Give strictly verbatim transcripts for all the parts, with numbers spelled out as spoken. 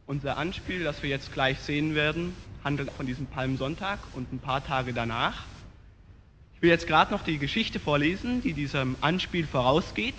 Unser Anspiel, das wir jetzt gleich sehen werden, handelt von diesem Palmsonntag und ein paar Tage danach. Ich will jetzt gerade noch die Geschichte vorlesen, die diesem Anspiel vorausgeht.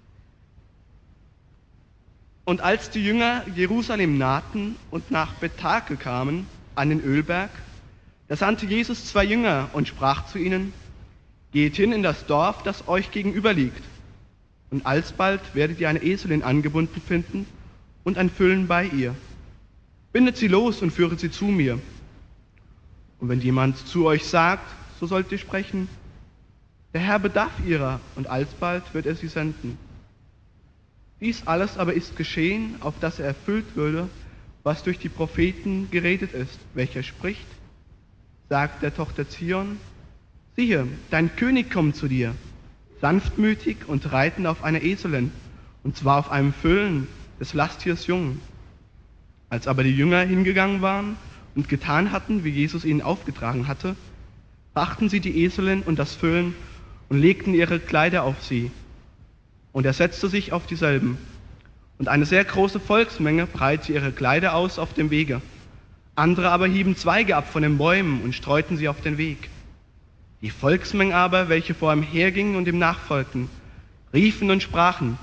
Und als die Jünger Jerusalem nahten und nach Bethake kamen, an den Ölberg, da sandte Jesus zwei Jünger und sprach zu ihnen: Geht hin in das Dorf, das euch gegenüber liegt, und alsbald werdet ihr eine Eselin angebunden finden und ein Füllen bei ihr. Bindet sie los und führet sie zu mir. Und wenn jemand zu euch sagt, so sollt ihr sprechen: Der Herr bedarf ihrer, und alsbald wird er sie senden. Dies alles aber ist geschehen, auf dass er erfüllt würde, was durch die Propheten geredet ist, welcher spricht: Sagt der Tochter Zion: Siehe, dein König kommt zu dir, sanftmütig und reitend auf einer Eselin, und zwar auf einem Füllen des Lasttiers Jungen. Als aber die Jünger hingegangen waren und getan hatten, wie Jesus ihnen aufgetragen hatte, brachten sie die Eselin und das Füllen und legten ihre Kleider auf sie. Und er setzte sich auf dieselben. Und eine sehr große Volksmenge breitete ihre Kleider aus auf dem Wege. Andere aber hieben Zweige ab von den Bäumen und streuten sie auf den Weg. Die Volksmenge aber, welche vor ihm hergingen und ihm nachfolgten, riefen und sprachen: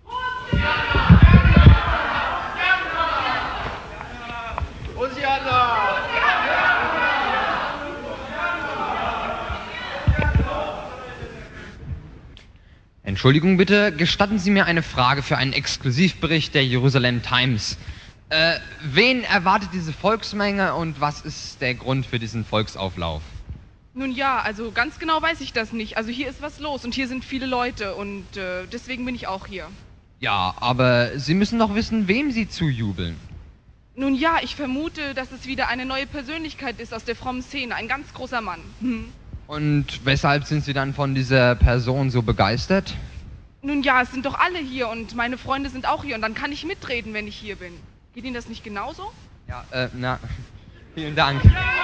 Entschuldigung bitte, gestatten Sie mir eine Frage für einen Exklusivbericht der Jerusalem Times. Äh, wen erwartet diese Volksmenge und was ist der Grund für diesen Volksauflauf? Nun ja, also ganz genau weiß ich das nicht. Also hier ist was los und hier sind viele Leute und äh, deswegen bin ich auch hier. Ja, aber Sie müssen doch wissen, wem Sie zujubeln. Nun ja, ich vermute, dass es wieder eine neue Persönlichkeit ist aus der frommen Szene, ein ganz großer Mann. Hm. Und weshalb sind Sie dann von dieser Person so begeistert? Nun ja, es sind doch alle hier und meine Freunde sind auch hier und dann kann ich mitreden, wenn ich hier bin. Geht Ihnen das nicht genauso? Ja, äh, na, vielen Dank.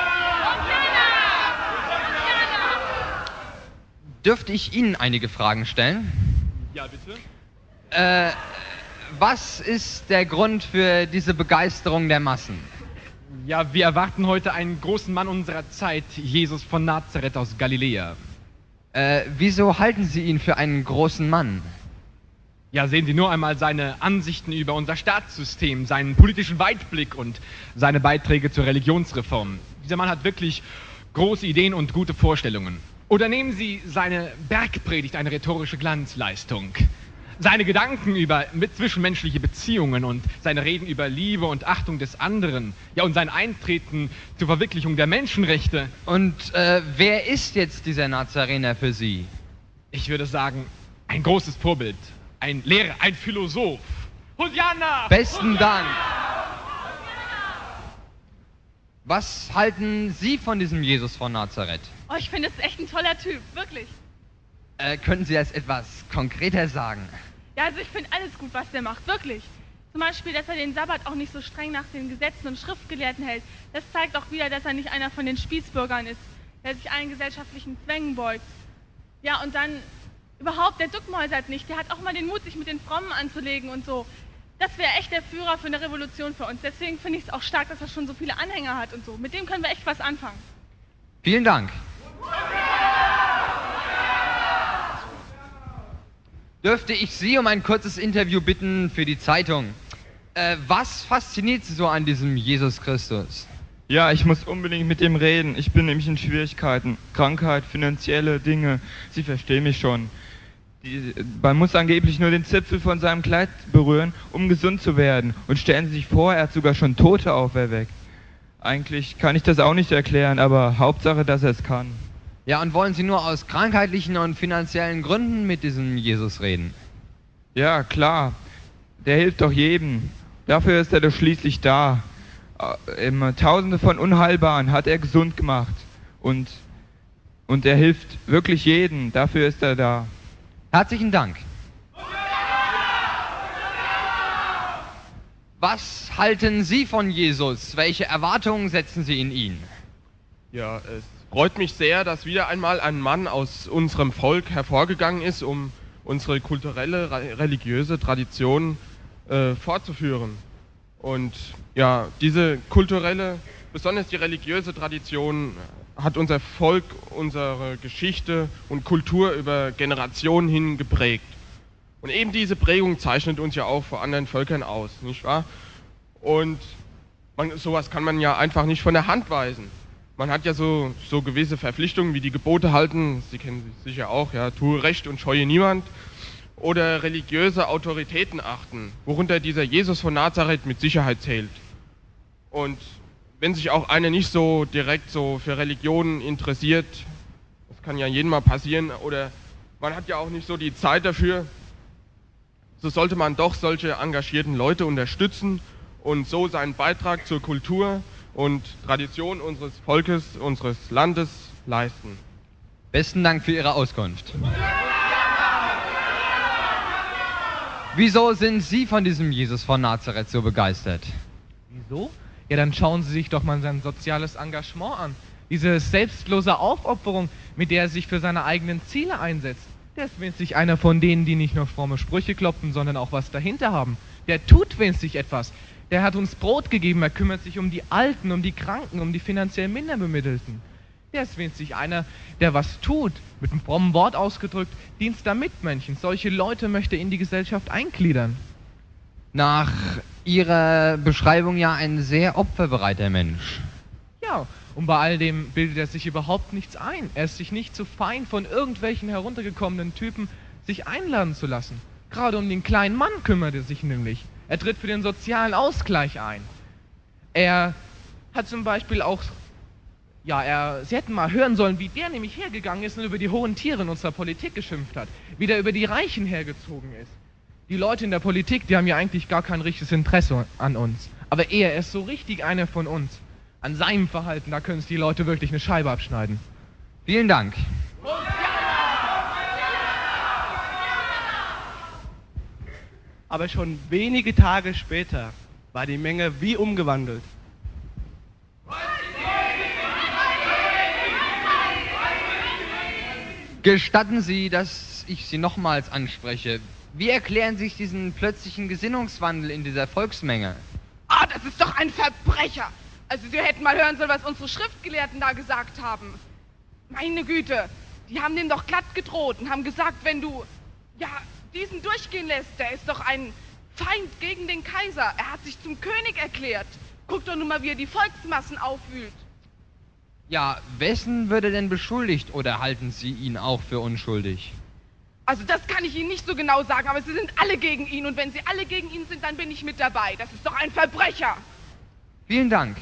Dürfte ich Ihnen einige Fragen stellen? Ja, bitte. Äh, was ist der Grund für diese Begeisterung der Massen? Ja, wir erwarten heute einen großen Mann unserer Zeit, Jesus von Nazareth aus Galiläa. Äh, wieso halten Sie ihn für einen großen Mann? Ja, sehen Sie nur einmal seine Ansichten über unser Staatssystem, seinen politischen Weitblick und seine Beiträge zur Religionsreform. Dieser Mann hat wirklich große Ideen und gute Vorstellungen. Oder nehmen Sie seine Bergpredigt, eine rhetorische Glanzleistung. Seine Gedanken über zwischenmenschliche Beziehungen und seine Reden über Liebe und Achtung des anderen, ja, und sein Eintreten zur Verwirklichung der Menschenrechte. Und äh, wer ist jetzt dieser Nazarener für Sie? Ich würde sagen, ein großes Vorbild, ein Lehrer, ein Philosoph. Hosianna! Besten Dank. Was halten Sie von diesem Jesus von Nazareth? Oh, ich finde, es ist echt ein toller Typ, wirklich. Äh, können Sie das etwas konkreter sagen? Ja, also ich finde alles gut, was der macht, wirklich. Zum Beispiel, dass er den Sabbat auch nicht so streng nach den Gesetzen und Schriftgelehrten hält. Das zeigt auch wieder, dass er nicht einer von den Spießbürgern ist, der sich allen gesellschaftlichen Zwängen beugt. Ja, und dann überhaupt, der duckmäusert nicht. Der hat auch mal den Mut, sich mit den Frommen anzulegen und so. Das wäre echt der Führer für eine Revolution für uns. Deswegen finde ich es auch stark, dass er schon so viele Anhänger hat und so. Mit dem können wir echt was anfangen. Vielen Dank. Dürfte ich Sie um ein kurzes Interview bitten für die Zeitung? Äh, was fasziniert Sie so an diesem Jesus Christus? Ja, ich muss unbedingt mit ihm reden. Ich bin nämlich in Schwierigkeiten. Krankheit, finanzielle Dinge. Sie verstehen mich schon. Die, man muss angeblich nur den Zipfel von seinem Kleid berühren, um gesund zu werden. Und stellen Sie sich vor, er hat sogar schon Tote auferweckt. Eigentlich kann ich das auch nicht erklären, aber Hauptsache, dass er es kann. Ja, und wollen Sie nur aus krankheitlichen und finanziellen Gründen mit diesem Jesus reden? Ja, klar. Der hilft doch jedem. Dafür ist er doch schließlich da. Tausende von Unheilbaren hat er gesund gemacht. Und, und er hilft wirklich jedem. Dafür ist er da. Herzlichen Dank. Was halten Sie von Jesus? Welche Erwartungen setzen Sie in ihn? Ja, es freut mich sehr, dass wieder einmal ein Mann aus unserem Volk hervorgegangen ist, um unsere kulturelle, religiöse Tradition äh, fortzuführen. Und ja, diese kulturelle, besonders die religiöse Tradition hat unser Volk, unsere Geschichte und Kultur über Generationen hin geprägt. Und eben diese Prägung zeichnet uns ja auch vor anderen Völkern aus, nicht wahr? Und man, sowas kann man ja einfach nicht von der Hand weisen. Man hat ja so, so gewisse Verpflichtungen wie die Gebote halten, Sie kennen sie sicher auch, ja, tue Recht und scheue niemand. Oder religiöse Autoritäten achten, worunter dieser Jesus von Nazareth mit Sicherheit zählt. Und wenn sich auch einer nicht so direkt so für Religionen interessiert, das kann ja jedem mal passieren, oder man hat ja auch nicht so die Zeit dafür, so sollte man doch solche engagierten Leute unterstützen und so seinen Beitrag zur Kultur und Tradition unseres Volkes, unseres Landes leisten. Besten Dank für Ihre Auskunft. Wieso sind Sie von diesem Jesus von Nazareth so begeistert? Wieso? Ja, dann schauen Sie sich doch mal sein soziales Engagement an. Diese selbstlose Aufopferung, mit der er sich für seine eigenen Ziele einsetzt. Der ist winzig einer von denen, die nicht nur fromme Sprüche klopfen, sondern auch was dahinter haben. Der tut winzig etwas. Der hat uns Brot gegeben, er kümmert sich um die Alten, um die Kranken, um die finanziell Minderbemittelten. Der ist winzig einer, der was tut, mit einem frommen Wort ausgedrückt, Dienst am Mitmenschen. Solche Leute möchte er in die Gesellschaft eingliedern. Nach Ihrer Beschreibung ja ein sehr opferbereiter Mensch. Ja, und bei all dem bildet er sich überhaupt nichts ein. Er ist sich nicht zu fein, von irgendwelchen heruntergekommenen Typen sich einladen zu lassen. Gerade um den kleinen Mann kümmert er sich nämlich. Er tritt für den sozialen Ausgleich ein. Er hat zum Beispiel auch, ja, er, Sie hätten mal hören sollen, wie der nämlich hergegangen ist und über die hohen Tiere in unserer Politik geschimpft hat. Wie der über die Reichen hergezogen ist. Die Leute in der Politik, die haben ja eigentlich gar kein richtiges Interesse an uns. Aber er ist so richtig einer von uns. An seinem Verhalten, da können sich die Leute wirklich eine Scheibe abschneiden. Vielen Dank. Aber schon wenige Tage später war die Menge wie umgewandelt. Gestatten Sie, dass ich Sie nochmals anspreche. Wie erklären Sie sich diesen plötzlichen Gesinnungswandel in dieser Volksmenge? Ah, das ist doch ein Verbrecher! Also Sie hätten mal hören sollen, was unsere Schriftgelehrten da gesagt haben. Meine Güte, die haben dem doch glatt gedroht und haben gesagt, wenn du, ja, diesen durchgehen lässt, der ist doch ein Feind gegen den Kaiser. Er hat sich zum König erklärt. Guck doch nur mal, wie er die Volksmassen aufwühlt. Ja, wessen wird er denn beschuldigt oder halten Sie ihn auch für unschuldig? Also das kann ich Ihnen nicht so genau sagen, aber Sie sind alle gegen ihn und wenn Sie alle gegen ihn sind, dann bin ich mit dabei. Das ist doch ein Verbrecher. Vielen Dank.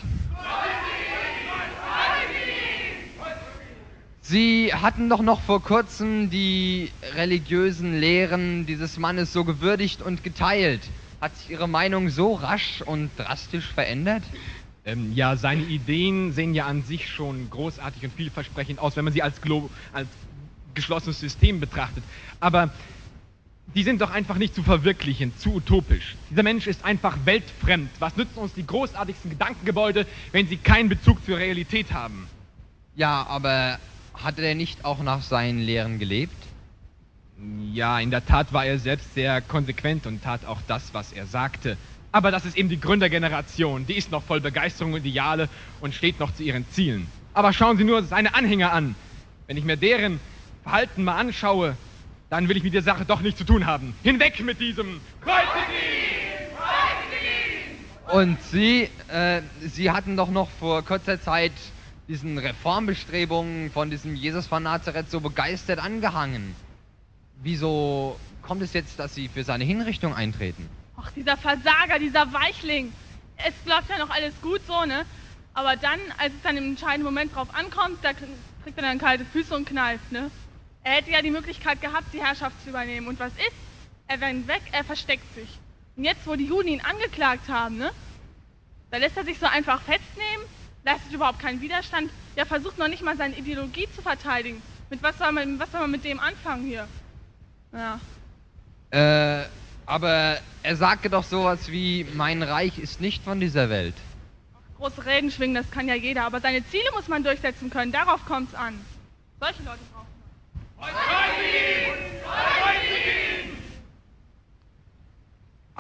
Sie hatten doch noch vor kurzem die religiösen Lehren dieses Mannes so gewürdigt und geteilt. Hat sich Ihre Meinung so rasch und drastisch verändert? Ähm, ja, seine Ideen sehen ja an sich schon großartig und vielversprechend aus, wenn man sie als, Glo als geschlossenes System betrachtet. Aber die sind doch einfach nicht zu verwirklichen, zu utopisch. Dieser Mensch ist einfach weltfremd. Was nützen uns die großartigsten Gedankengebäude, wenn sie keinen Bezug zur Realität haben? Ja, aber hat er nicht auch nach seinen Lehren gelebt? Ja, in der Tat war er selbst sehr konsequent und tat auch das, was er sagte. Aber das ist eben die Gründergeneration. Die ist noch voll Begeisterung und Ideale und steht noch zu ihren Zielen. Aber schauen Sie nur seine Anhänger an. Wenn ich mir deren Verhalten mal anschaue, dann will ich mit der Sache doch nichts zu tun haben. Hinweg mit diesem Kreuzigt ihn! Kreuzigt ihn! Und Sie, äh, Sie hatten doch noch vor kurzer Zeit diesen Reformbestrebungen von diesem Jesus von Nazareth so begeistert angehangen. Wieso kommt es jetzt, dass Sie für seine Hinrichtung eintreten? Ach, dieser Versager, dieser Weichling. Es läuft ja noch alles gut so, ne? Aber dann, als es dann im entscheidenden Moment drauf ankommt, da kriegt er dann kalte Füße und kneift, ne? Er hätte ja die Möglichkeit gehabt, die Herrschaft zu übernehmen. Und was ist? Er rennt weg, er versteckt sich. Und jetzt, wo die Juden ihn angeklagt haben, ne? Da lässt er sich so einfach festnehmen, leistet überhaupt keinen Widerstand. Der versucht noch nicht mal seine Ideologie zu verteidigen. Mit was soll man, was soll man mit dem anfangen hier? Ja. Äh, aber er sagte doch sowas wie, mein Reich ist nicht von dieser Welt. Große Reden schwingen, das kann ja jeder, aber seine Ziele muss man durchsetzen können, darauf kommt es an. Solche Leute brauchen wir.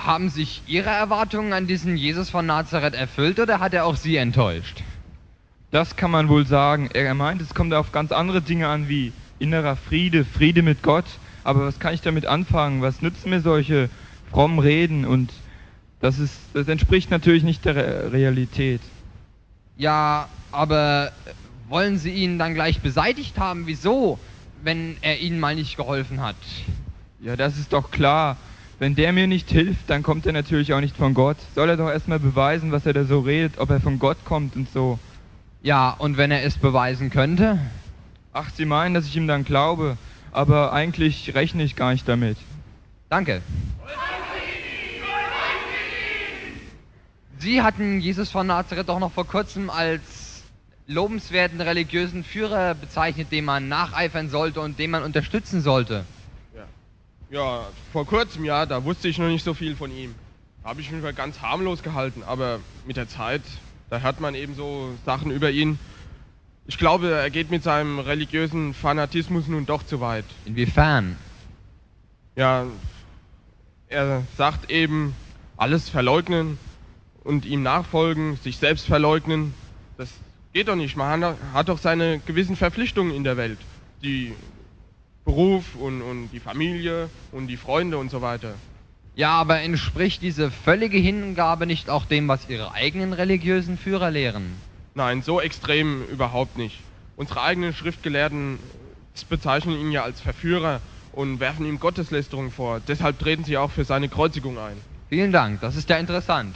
Haben sich Ihre Erwartungen an diesen Jesus von Nazareth erfüllt oder hat er auch Sie enttäuscht? Das kann man wohl sagen. Er meint, es kommt auf ganz andere Dinge an, wie innerer Friede, Friede mit Gott. Aber was kann ich damit anfangen? Was nützen mir solche frommen Reden? Und das ist, das entspricht natürlich nicht der Re- Realität. Ja, aber wollen Sie ihn dann gleich beseitigt haben? Wieso, wenn er Ihnen mal nicht geholfen hat? Ja, das ist doch klar. Wenn der mir nicht hilft, dann kommt er natürlich auch nicht von Gott. Soll er doch erstmal beweisen, was er da so redet, ob er von Gott kommt und so. Ja, und wenn er es beweisen könnte? Ach, Sie meinen, dass ich ihm dann glaube, aber eigentlich rechne ich gar nicht damit. Danke. Sie hatten Jesus von Nazareth doch noch vor kurzem als lobenswerten religiösen Führer bezeichnet, dem man nacheifern sollte und den man unterstützen sollte. Ja, ja vor kurzem, ja, da wusste ich noch nicht so viel von ihm. Da habe ich mich mal ganz harmlos gehalten, aber mit der Zeit, da hört man eben so Sachen über ihn. Ich glaube, er geht mit seinem religiösen Fanatismus nun doch zu weit. Inwiefern? Ja, er sagt eben, alles verleugnen und ihm nachfolgen, sich selbst verleugnen. Das geht doch nicht. Man hat doch seine gewissen Verpflichtungen in der Welt. Die Beruf und, und die Familie und die Freunde und so weiter. Ja, aber entspricht diese völlige Hingabe nicht auch dem, was Ihre eigenen religiösen Führer lehren? Nein, so extrem überhaupt nicht. Unsere eigenen Schriftgelehrten bezeichnen ihn ja als Verführer und werfen ihm Gotteslästerung vor. Deshalb treten sie auch für seine Kreuzigung ein. Vielen Dank, das ist ja interessant.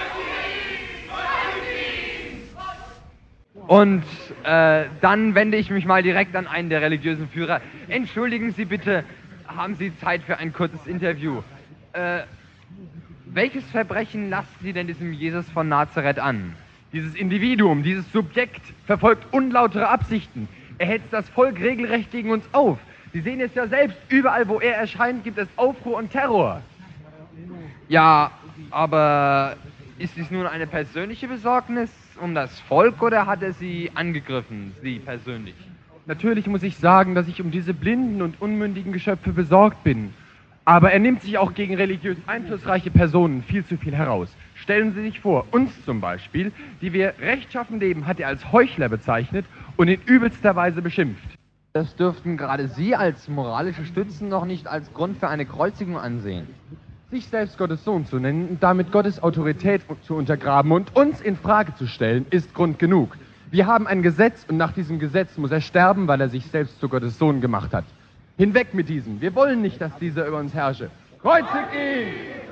Und äh, dann wende ich mich mal direkt an einen der religiösen Führer. Entschuldigen Sie bitte, haben Sie Zeit für ein kurzes Interview? Äh, welches Verbrechen lasten Sie denn diesem Jesus von Nazareth an? Dieses Individuum, dieses Subjekt verfolgt unlautere Absichten. Er hetzt das Volk regelrecht gegen uns auf. Sie sehen es ja selbst, überall wo er erscheint, gibt es Aufruhr und Terror. Ja, aber ist dies nun eine persönliche Besorgnis um das Volk oder hat er Sie angegriffen, Sie persönlich? Natürlich muss ich sagen, dass ich um diese blinden und unmündigen Geschöpfe besorgt bin. Aber er nimmt sich auch gegen religiös einflussreiche Personen viel zu viel heraus. Stellen Sie sich vor, uns zum Beispiel, die wir rechtschaffen leben, hat er als Heuchler bezeichnet und in übelster Weise beschimpft. Das dürften gerade Sie als moralische Stützen noch nicht als Grund für eine Kreuzigung ansehen. Sich selbst Gottes Sohn zu nennen und damit Gottes Autorität zu untergraben und uns in Frage zu stellen, ist Grund genug. Wir haben ein Gesetz und nach diesem Gesetz muss er sterben, weil er sich selbst zu Gottes Sohn gemacht hat. Hinweg mit diesem. Wir wollen nicht, dass dieser über uns herrsche. Kreuzigt ihn!